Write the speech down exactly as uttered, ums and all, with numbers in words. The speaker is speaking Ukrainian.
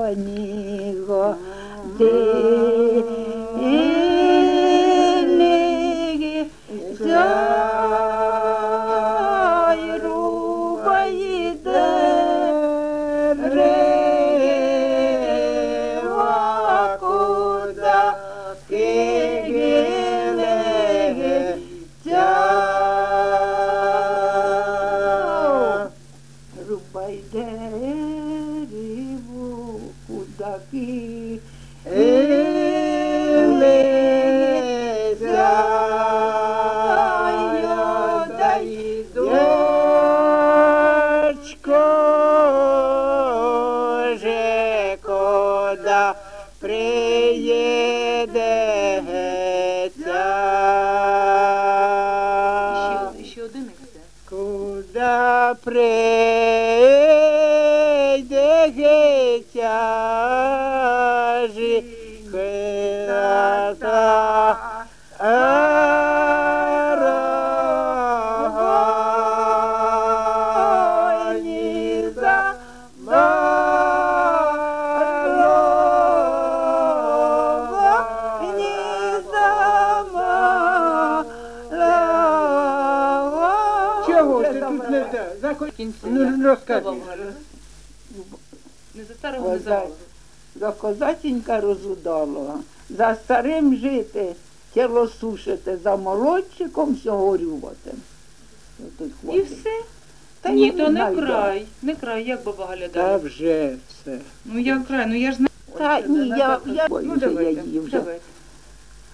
ніго, ти ниги, сяй рубай дерева, куда кигелеге, рубай дереву, куда кигелеге, дай дочко же, кода приєдеться. Ще один іде. Куда прийдеться, жихата, арогойні замало, ні замало. Чого ти тут не те? Заходь. Ну, розкажи. Не за старого, не за Коза- За козатінька розудала, за старим жити, тіло сушите, за молодчиком всього горювати. Отут І хватить. все? Та Ні, я то не не знаю, край, не край, як баба Галя Та дає. вже все. Ну як край, ну я ж не... Та ні, я, я Ну боюся, я давайте, її вже. давайте.